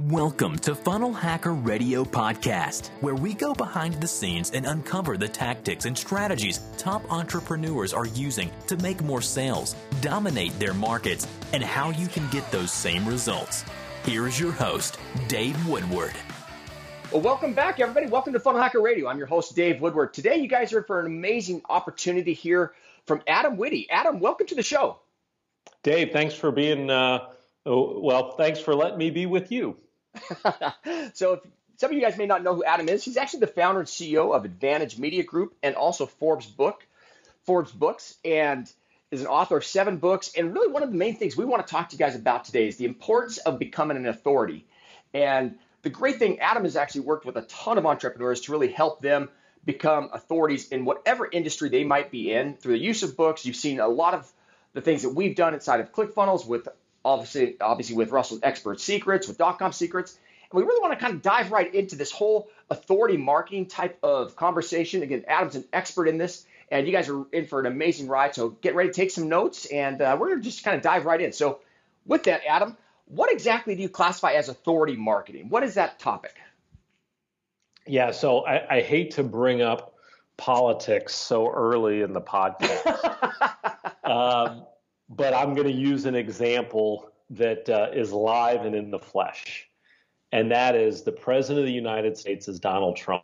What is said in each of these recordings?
Welcome to Funnel Hacker Radio Podcast, where we go behind the scenes and uncover the tactics and strategies top entrepreneurs are using to make more sales, dominate their markets, and how you can get those same results. Here is your host, Dave Woodward. Well, welcome back, everybody. Welcome to Funnel Hacker Radio. I'm your host, Dave Woodward. Today, you guys are in for an amazing opportunity here from Adam Whitty. Adam, welcome to the show. Dave, thanks for being, thanks for letting me be with you. So if some of you guys may not know who Adam is, he's actually the founder and CEO of Advantage Media Group and also Forbes Books, and is an author of 7 books. And really one of the main things we want to talk to you guys about today is the importance of becoming an authority. And the great thing, Adam has actually worked with a ton of entrepreneurs to really help them become authorities in whatever industry they might be in through the use of books. You've seen a lot of the things that we've done inside of ClickFunnels with obviously with Russell's Expert Secrets, with .com Secrets. And we really want to kind of dive right into this whole authority marketing type of conversation. Again, Adam's an expert in this, and you guys are in for an amazing ride. So get ready to take some notes, and we're going to just kind of dive right in. So with that, Adam, what exactly do you classify as authority marketing? What is that topic? Yeah, so I hate to bring up politics so early in the podcast. But I'm going to use an example that is live and in the flesh, and that is the President of the United States is Donald Trump.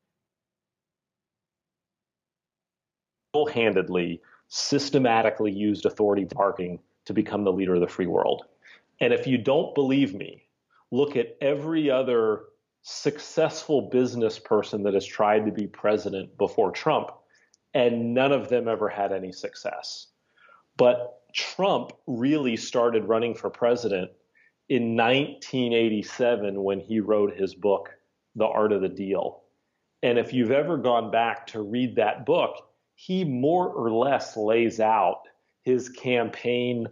Single-handedly, systematically used authority marketing to become the leader of the free world. And if you don't believe me, look at every other successful business person that has tried to be president before Trump, and none of them ever had any success. But Trump really started running for president in 1987 when he wrote his book, The Art of the Deal. And if you've ever gone back to read that book, he more or less lays out his campaign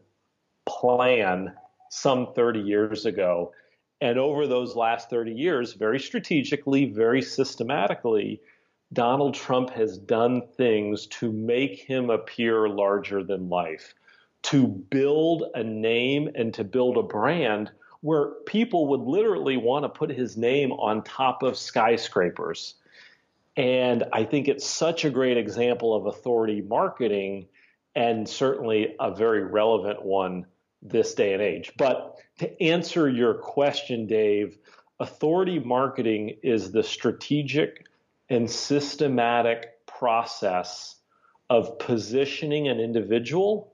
plan some 30 years ago. And over those last 30 years, very strategically, very systematically, Donald Trump has done things to make him appear larger than life, to build a name and to build a brand where people would literally want to put his name on top of skyscrapers. And I think it's such a great example of authority marketing, and certainly a very relevant one this day and age. But to answer your question, Dave, authority marketing is the strategic and systematic process of positioning an individual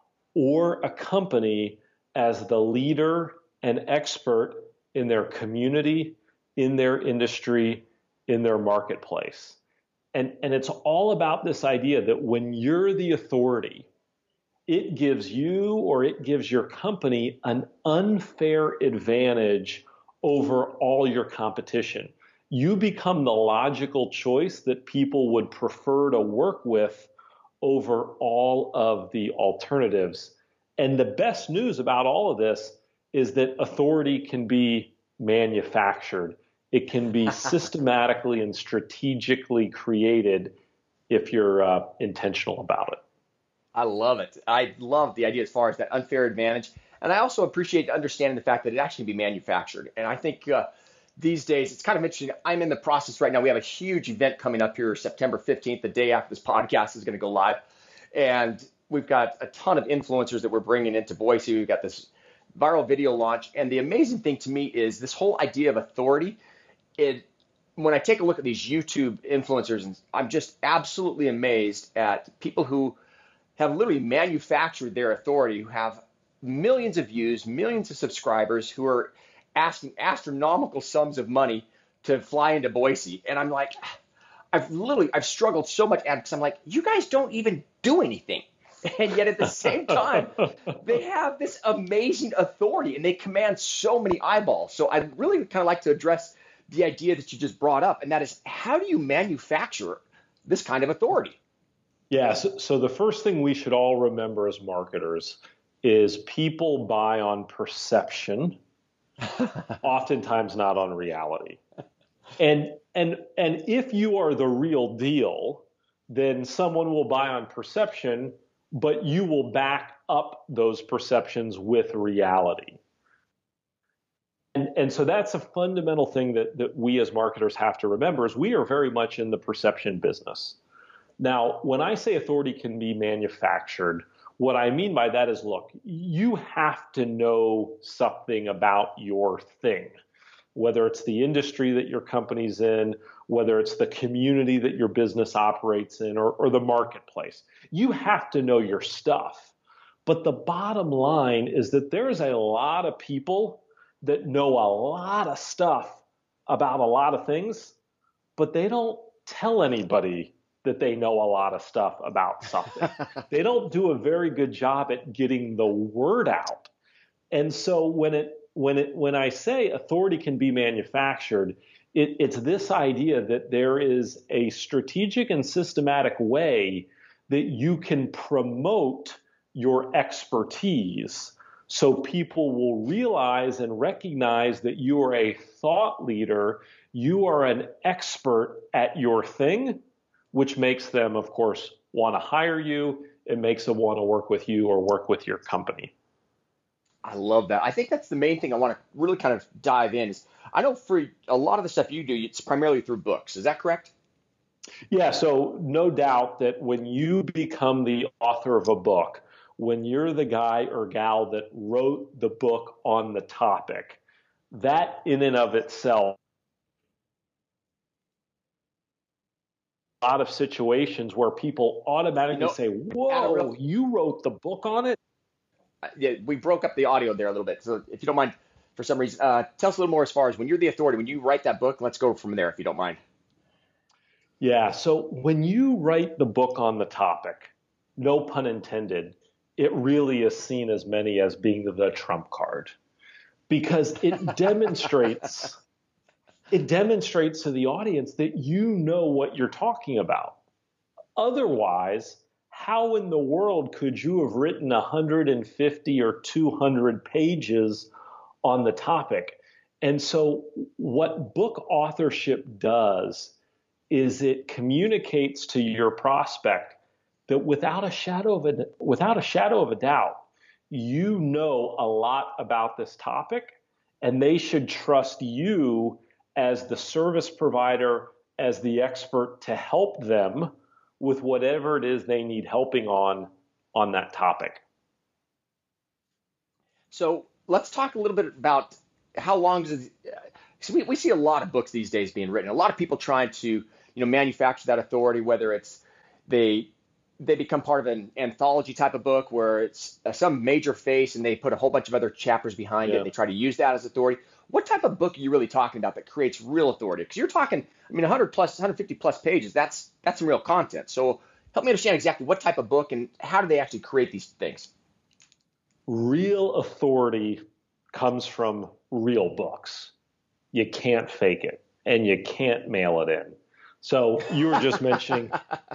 or a company as the leader and expert in their community, in their industry, in their marketplace. And it's all about this idea that when you're the authority, it gives you or it gives your company an unfair advantage over all your competition. You become the logical choice that people would prefer to work with over all of the alternatives. And the best news about all of this is that authority can be manufactured. It can be systematically and strategically created if you're intentional about it. I love it. I love the idea as far as that unfair advantage. And I also appreciate understanding the fact that it actually can be manufactured. And I think these days, it's kind of interesting. I'm in the process right now. We have a huge event coming up here, September 15th, the day after this podcast is going to go live. And we've got a ton of influencers that we're bringing into Boise. We've got this viral video launch. And the amazing thing to me is this whole idea of authority. When I take a look at these YouTube influencers, and I'm just absolutely amazed at people who have literally manufactured their authority, who have millions of views, millions of subscribers, who are asking astronomical sums of money to fly into Boise. And I'm like, I've struggled so much because I'm like, you guys don't even do anything. And yet at the same time, they have this amazing authority and they command so many eyeballs. So I'd really kind of like to address the idea that you just brought up, and that is, how do you manufacture this kind of authority? Yeah, so the first thing we should all remember as marketers is people buy on perception, oftentimes not on reality. And if you are the real deal, then someone will buy on perception, but you will back up those perceptions with reality. And so that's a fundamental thing that we as marketers have to remember is we are very much in the perception business. Now, when I say authority can be manufactured, what I mean by that is, look, you have to know something about your thing, whether it's the industry that your company's in, whether it's the community that your business operates in, or the marketplace. You have to know your stuff. But the bottom line is that there's a lot of people that know a lot of stuff about a lot of things, but they don't tell anybody that they know a lot of stuff about something. They don't do a very good job at getting the word out. And so when I say authority can be manufactured, it's this idea that there is a strategic and systematic way that you can promote your expertise so people will realize and recognize that you are a thought leader, you are an expert at your thing, which makes them, of course, want to hire you. It makes them want to work with you or work with your company. I love that. I think that's the main thing I want to really kind of dive in is I know for a lot of the stuff you do, it's primarily through books. Is that correct? Yeah, so no doubt that when you become the author of a book, when you're the guy or gal that wrote the book on the topic, that in and of itself, a lot of situations where people automatically say, whoa, you wrote the book on it? Yeah, we broke up the audio there a little bit. So if you don't mind, for some reason, tell us a little more as far as when you're the authority, when you write that book, let's go from there if you don't mind. Yeah, so when you write the book on the topic, no pun intended, it really is seen as many as being the trump card because it demonstrates to the audience that you know what you're talking about. Otherwise, how in the world could you have written 150 or 200 pages on the topic? And so what book authorship does is it communicates to your prospect that without a shadow of a doubt, you know a lot about this topic, and they should trust you as the service provider, as the expert to help them with whatever it is they need helping on that topic. So let's talk a little bit about how long does so we see a lot of books these days being written. A lot of people trying to manufacture that authority, whether it's they become part of an anthology type of book where it's some major face and they put a whole bunch of other chapters behind it and they try to use that as authority. What type of book are you really talking about that creates real authority? Because you're talking, 150 plus pages, that's some real content. So help me understand exactly what type of book and how do they actually create these things? Real authority comes from real books. You can't fake it and you can't mail it in. So you were just mentioning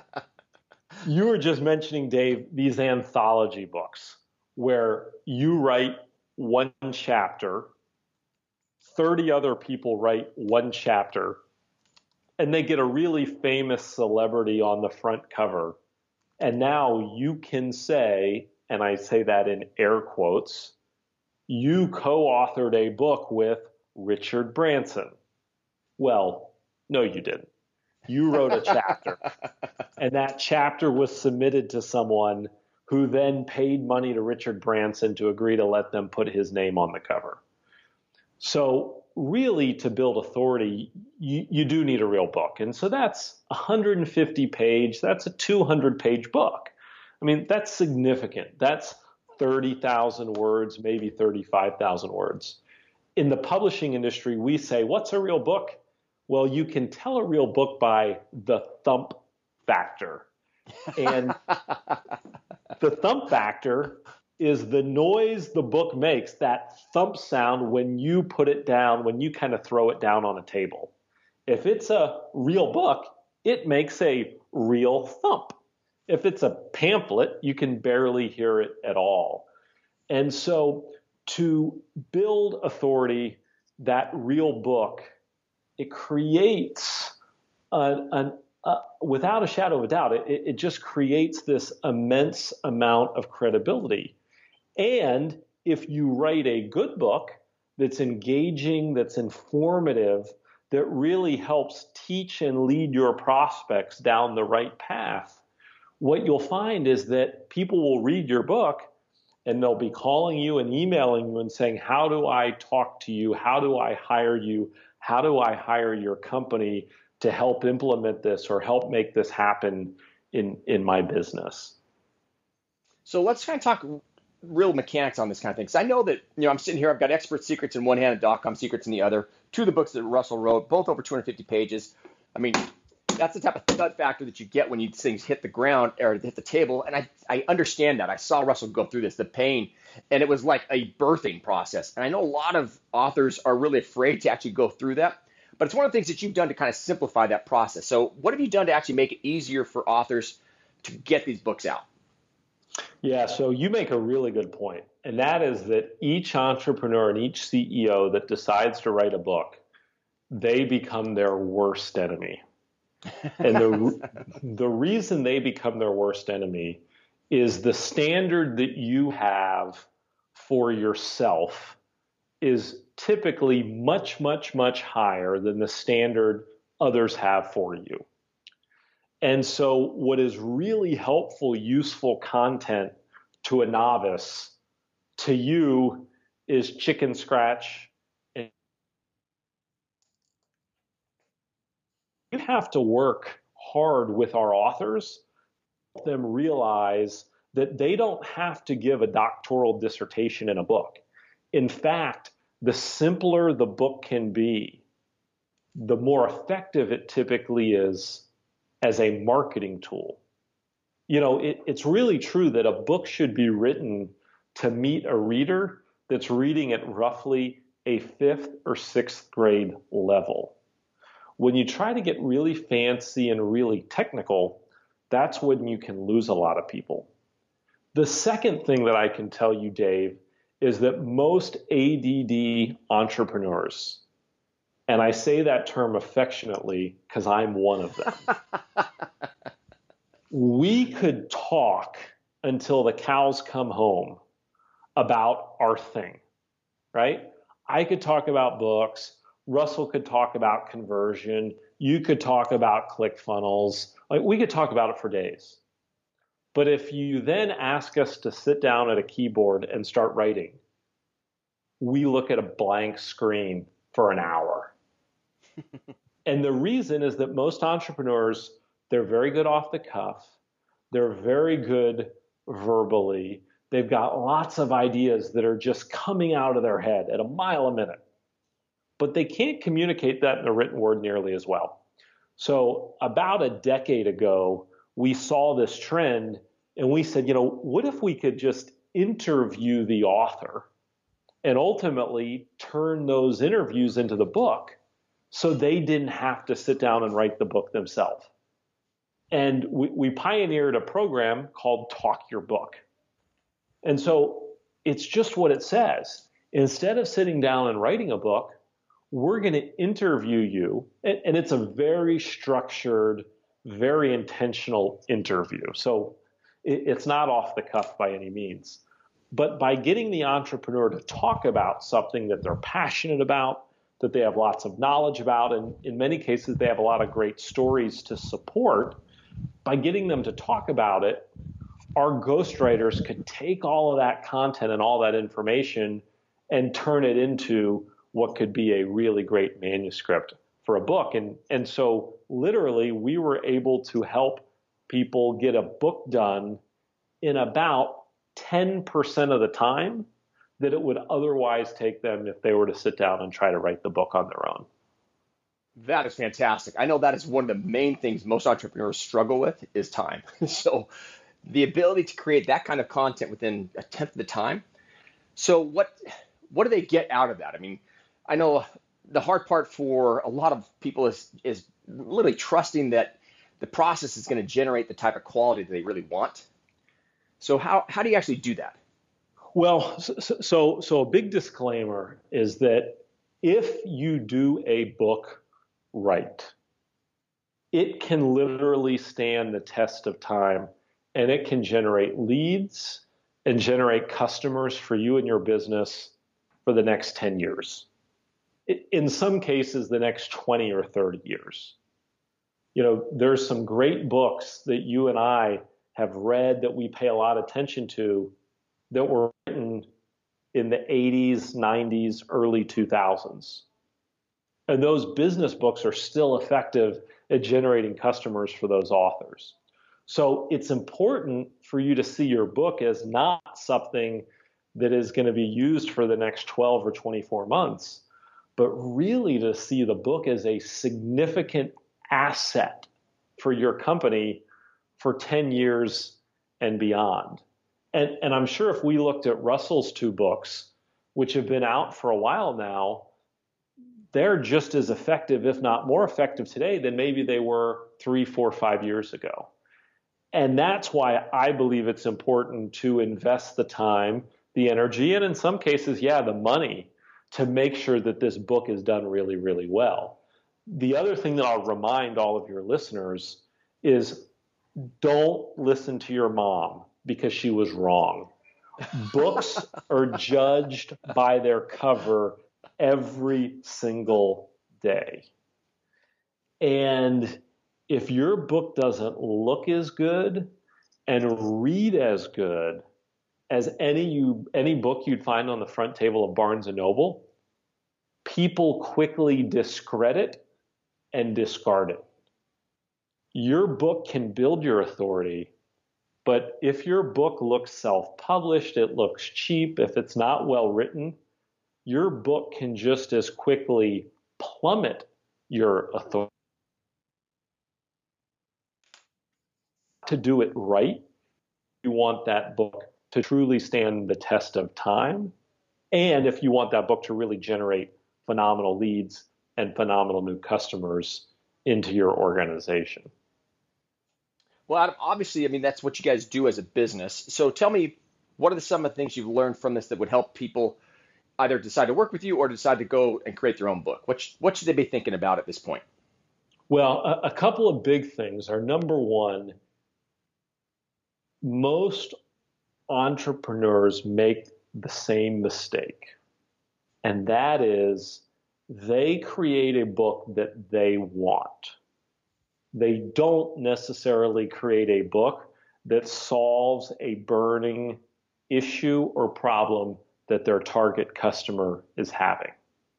Dave, these anthology books where you write one chapter, 30 other people write one chapter, and they get a really famous celebrity on the front cover. And now you can say, and I say that in air quotes, you co-authored a book with Richard Branson. Well, no, you didn't. You wrote a chapter, and that chapter was submitted to someone who then paid money to Richard Branson to agree to let them put his name on the cover. So really, to build authority, you do need a real book. And so that's 150 page, that's a 200-page book. That's significant. That's 30,000 words, maybe 35,000 words. In the publishing industry, we say, what's a real book? Well, you can tell a real book by the thump factor. And the thump factor is the noise the book makes, that thump sound when you put it down, when you kind of throw it down on a table. If it's a real book, it makes a real thump. If it's a pamphlet, you can barely hear it at all. And so to build authority, that real book, it creates without a shadow of a doubt, it just creates this immense amount of credibility. And if you write a good book, that's engaging, that's informative, that really helps teach and lead your prospects down the right path, what you'll find is that people will read your book and they'll be calling you and emailing you and saying, how do I talk to you? How do I hire you? How do I hire your company to help implement this or help make this happen in my business? So let's kind of talk real mechanics on this kind of thing. Because I know that, I'm sitting here, I've got Expert Secrets in one hand and .com Secrets in the other. Two of the books that Russell wrote, both over 250 pages. I mean, that's the type of thud factor that you get when these things hit the ground or hit the table. And I understand that. I saw Russell go through this, the pain, and it was like a birthing process. And I know a lot of authors are really afraid to actually go through that. But it's one of the things that you've done to kind of simplify that process. So what have you done to actually make it easier for authors to get these books out? Yeah, so you make a really good point. And that is that each entrepreneur and each CEO that decides to write a book, they become their worst enemy. And the reason they become their worst enemy is the standard that you have for yourself is typically much, much, much higher than the standard others have for you. And so what is really helpful, useful content to a novice, to you, is chicken scratch. And you have to work hard with our authors, help them realize that they don't have to give a doctoral dissertation in a book. In fact, the simpler the book can be, the more effective it typically is as a marketing tool. It's really true that a book should be written to meet a reader that's reading at roughly a 5th or 6th grade level. When you try to get really fancy and really technical, that's when you can lose a lot of people. The second thing that I can tell you, Dave, is that most ADD entrepreneurs, and I say that term affectionately because I'm one of them, we could talk until the cows come home about our thing, right? I could talk about books. Russell could talk about conversion. You could talk about ClickFunnels. We could talk about it for days. But if you then ask us to sit down at a keyboard and start writing, we look at a blank screen for an hour. And the reason is that most entrepreneurs, they're very good off the cuff. They're very good verbally. They've got lots of ideas that are just coming out of their head at a mile a minute. But they can't communicate that in the written word nearly as well. So about a decade ago, we saw this trend and we said, what if we could just interview the author and ultimately turn those interviews into the book so they didn't have to sit down and write the book themselves. And we pioneered a program called Talk Your Book. And so it's just what it says. Instead of sitting down and writing a book, we're going to interview you. And it's a very structured, very intentional interview. So it's not off the cuff by any means. But by getting the entrepreneur to talk about something that they're passionate about, that they have lots of knowledge about, and in many cases they have a lot of great stories to support, by getting them to talk about it, our ghostwriters could take all of that content and all that information and turn it into what could be a really great manuscript for a book. And so literally we were able to help people get a book done in about 10% of the time that it would otherwise take them if they were to sit down and try to write the book on their own. That is fantastic. I know that is one of the main things most entrepreneurs struggle with is time. So the ability to create that kind of content within a tenth of the time. So what do they get out of that? I mean, I know the hard part for a lot of people is literally trusting that the process is going to generate the type of quality that they really want. So how do you actually do that? Well, so a big disclaimer is that if you do a book right, it can literally stand the test of time, and it can generate leads and generate customers for you and your business for the next 10 years. In some cases, the next 20 or 30 years. There's some great books that you and I have read that we pay a lot of attention to that were written in the 80s, 90s, early 2000s. And those business books are still effective at generating customers for those authors. So it's important for you to see your book as not something that is going to be used for the next 12 or 24 months, but really to see the book as a significant asset for your company for 10 years and beyond. And I'm sure if we looked at Russell's 2 books, which have been out for a while now, they're just as effective, if not more effective today than maybe they were 3, 4, 5 years ago. And that's why I believe it's important to invest the time, the energy, and in some cases, the money to make sure that this book is done really, really well. The other thing that I'll remind all of your listeners is don't listen to your mom because she was wrong. Books are judged by their cover every single day. And if your book doesn't look as good and read as good as any book you'd find on the front table of Barnes & Noble, people quickly discredit and discard it. Your book can build your authority, but if your book looks self-published, it looks cheap, if it's not well written, your book can just as quickly plummet your authority. To do it right, you want that book to truly stand the test of time. And if you want that book to really generate phenomenal leads and phenomenal new customers into your organization. Well, Adam, obviously, that's what you guys do as a business. So tell me, what are some of the things you've learned from this that would help people either decide to work with you or decide to go and create their own book? What should they be thinking about at this point? Well, a couple of big things are, number one, most entrepreneurs make the same mistake, and that is they create a book that they want. They don't necessarily create a book that solves a burning issue or problem that their target customer is having.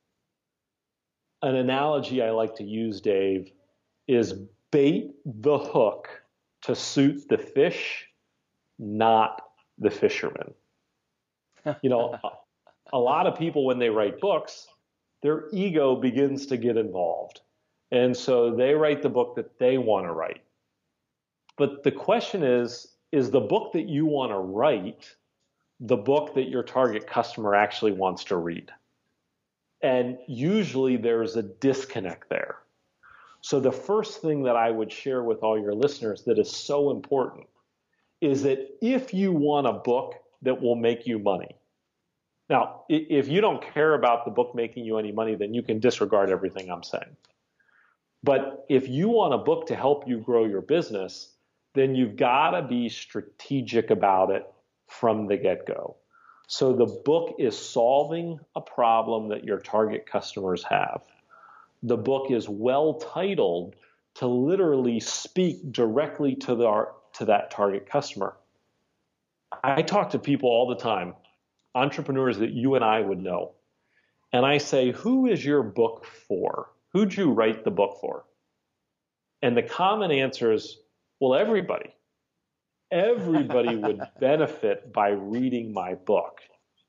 An analogy I like to use, Dave, is bait the hook to suit the fish, not the fisherman. A lot of people, when they write books, their ego begins to get involved. And so they write the book that they want to write. But the question is the book that you want to write the book that your target customer actually wants to read? And usually there's a disconnect there. So the first thing that I would share with all your listeners that is so important is that if you want a book that will make you money, now, if you don't care about the book making you any money, then you can disregard everything I'm saying. But if you want a book to help you grow your business, then you've got to be strategic about it from the get-go. So the book is solving a problem that your target customers have. The book is well titled to literally speak directly to that target customer. I talk to people all the time, entrepreneurs that you and I would know, and I say, who is your book for? Who'd you write the book for? And the common answer is, well, everybody. Everybody would benefit by reading my book.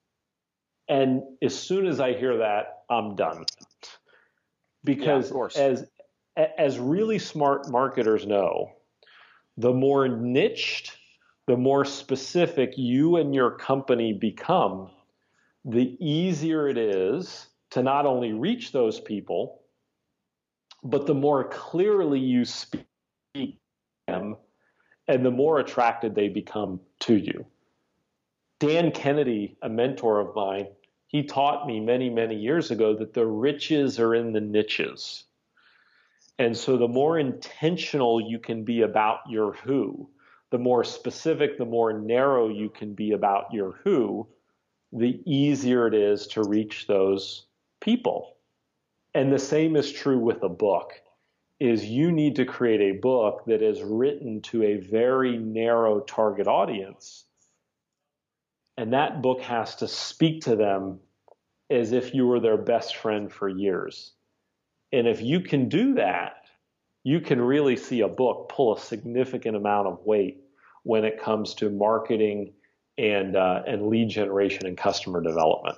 And as soon as I hear that, I'm done. Because as really smart marketers know, the more niched, the more specific you and your company become, the easier it is to not only reach those people, but the more clearly you speak to them and the more attracted they become to you. Dan Kennedy, a mentor of mine, he taught me many, many years ago that the riches are in the niches. And so the more intentional you can be about your who, the more specific, the more narrow you can be about your who, the easier it is to reach those people. And the same is true with a book, is you need to create a book that is written to a very narrow target audience. And that book has to speak to them as if you were their best friend for years. And if you can do that, you can really see a book pull a significant amount of weight when it comes to marketing and lead generation and customer development.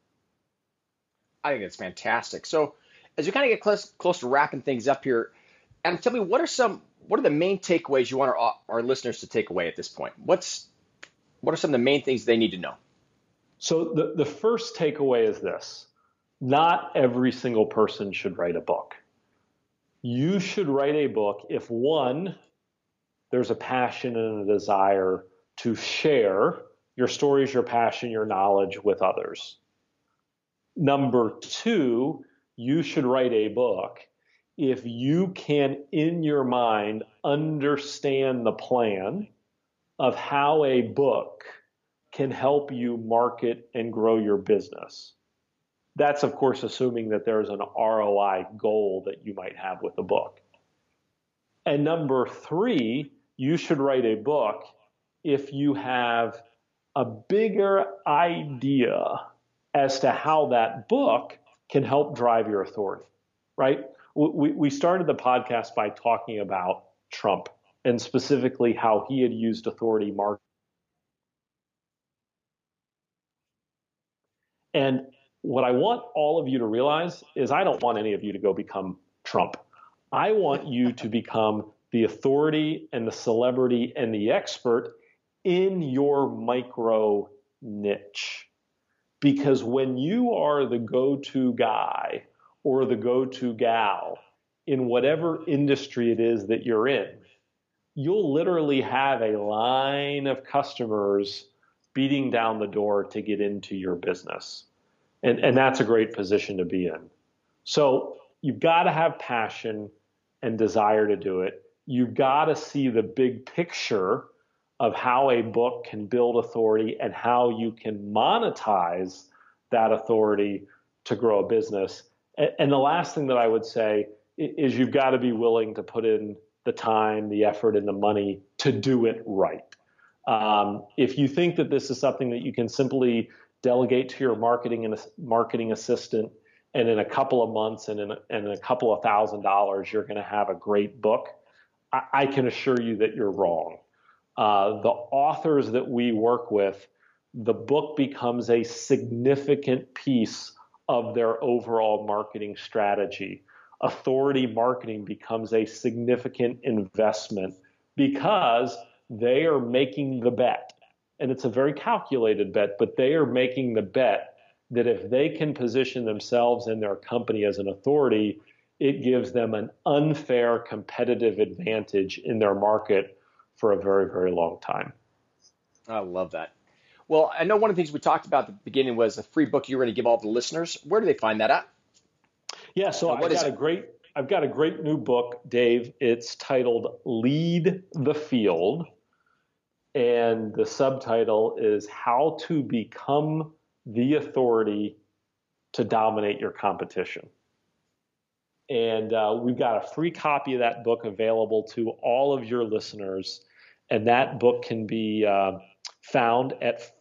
I think it's fantastic. So as we kind of get close to wrapping things up here, Adam, tell me, what are the main takeaways you want our listeners to take away at this point? What are some of the main things they need to know? So the first takeaway is this: not every single person should write a book. You should write a book if, one, there's a passion and a desire to share your stories, your passion, your knowledge with others. Number two, you should write a book if you can, in your mind, understand the plan of how a book can help you market and grow your business. That's, of course, assuming that there's an ROI goal that you might have with the book. And number three, you should write a book if you have a bigger idea as to how that book can help drive your authority, right? We started the podcast by talking about Trump and specifically how he had used authority marketing. And what I want all of you to realize is I don't want any of you to go become Trump. I want you to become the authority and the celebrity and the expert in your micro niche. Because when you are the go-to guy or the go-to gal in whatever industry it is that you're in, you'll literally have a line of customers beating down the door to get into your business. And that's a great position to be in. So you've got to have passion and desire to do it. You've got to see the big picture of how a book can build authority and how you can monetize that authority to grow a business. And the last thing that I would say is you've got to be willing to put in the time, the effort, and the money to do it right. If you think that this is something that you can simply delegate to your marketing assistant, and in a couple of months and in a couple of $1,000s, you're going to have a great book, I can assure you that you're wrong. The authors that we work with, the book becomes a significant piece of their overall marketing strategy. Authority marketing becomes a significant investment because they are making the bet. And it's a very calculated bet, but they are making the bet that if they can position themselves and their company as an authority, it gives them an unfair competitive advantage in their market for a very, very long time. I love that. Well, I know one of the things we talked about at the beginning was a free book you were going to give all the listeners. Where do they find that at? Yeah, so I've got a great new book, Dave. It's titled Lead the Field, and the subtitle is How to Become the Authority to Dominate Your Competition. And we've got a free copy of that book available to all of your listeners. And that book can be found at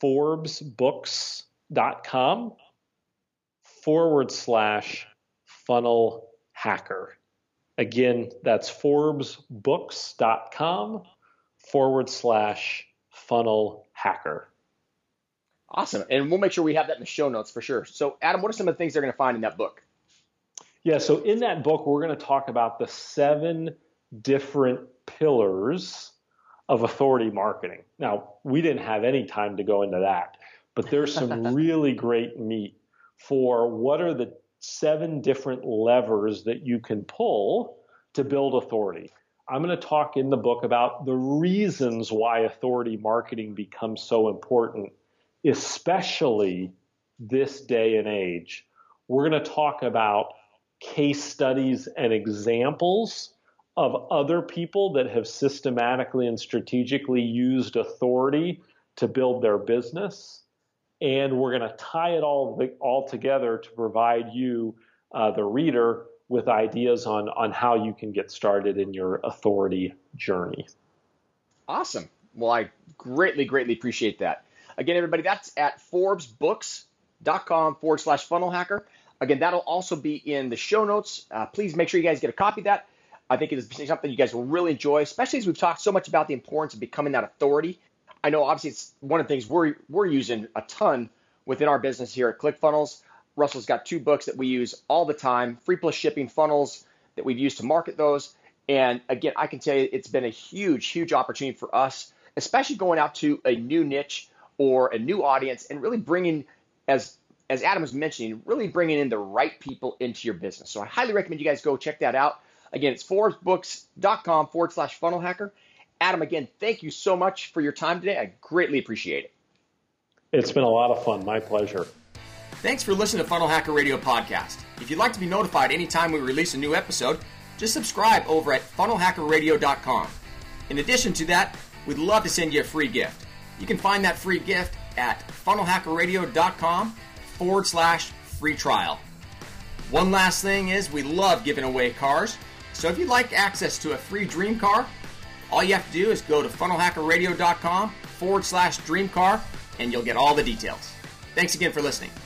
ForbesBooks.com/funnel hacker. Again, that's ForbesBooks.com/funnel hacker. Awesome. And we'll make sure we have that in the show notes for sure. So, Adam, what are some of the things they're going to find in that book? Yeah, so in that book, we're going to talk about the 7 different pillars of authority marketing. Now, we didn't have any time to go into that, but there's some really great meat for what are the 7 different levers that you can pull to build authority. I'm going to talk in the book about the reasons why authority marketing becomes so important, especially this day and age. We're going to talk about case studies and examples of other people that have systematically and strategically used authority to build their business. and we're going to tie it all together to provide you, the reader, with ideas on how you can get started in your authority journey. Awesome. Well, I greatly appreciate that. Again, everybody, that's at ForbesBooks.com/funnel hacker. Again, that'll also be in the show notes. Please make sure you guys get a copy of that. I think it is something you guys will really enjoy, especially as we've talked so much about the importance of becoming that authority. I know obviously it's one of the things we're using a ton within our business here at ClickFunnels. Russell's got 2 books that we use all the time, free plus shipping funnels that we've used to market those. And again, I can tell you it's been a huge opportunity for us, especially going out to a new niche or a new audience and really bringing, as Adam was mentioning, really bringing in the right people into your business. So I highly recommend you guys go check that out. Again, it's ForbesBooks.com/funnel hacker. Adam, again, thank you so much for your time today. I greatly appreciate it. It's been a lot of fun. My pleasure. Thanks for listening to Funnel Hacker Radio Podcast. If you'd like to be notified anytime we release a new episode, just subscribe over at funnelhackerradio.com. In addition to that, we'd love to send you a free gift. You can find that free gift at funnelhackerradio.com/free trial. One last thing is we love giving away cars. So if you'd like access to a free dream car, all you have to do is go to funnelhackerradio.com/dream car and you'll get all the details. Thanks again for listening.